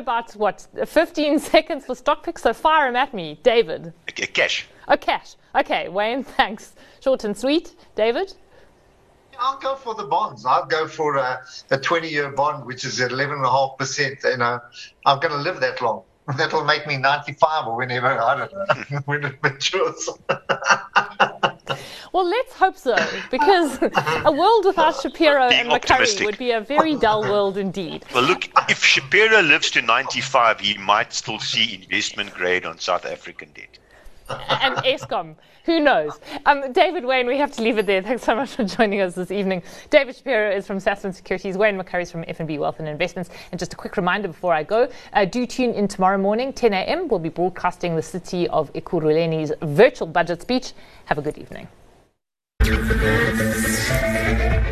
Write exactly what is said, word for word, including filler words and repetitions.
about, what, fifteen seconds for stock picks, so fire them at me. David. Okay, cash. Oh, cash. Okay, Wayne, thanks. Short and sweet. David? I'll go for the bonds. I'll go for a, a twenty-year bond, which is at eleven point five percent. You know, I'm going to live that long. That'll make me ninety-five or whenever, I don't know, when it matures. Well, let's hope so, because a world without Shapiro Being and Macquarie optimistic. would be a very dull world indeed. Well, look, if Shapiro lives to ninety-five, he might still see investment grade on South African debt. And Eskom, who knows? Um, David, Wayne, we have to leave it there. Thanks so much for joining us this evening. David Shapiro is from Sasfin Securities. Wayne Macquarie is from F N B Wealth and Investments. And just a quick reminder before I go, uh, do tune in tomorrow morning, ten a.m. We'll be broadcasting the City of Ekurhuleni's virtual budget speech. Have a good evening.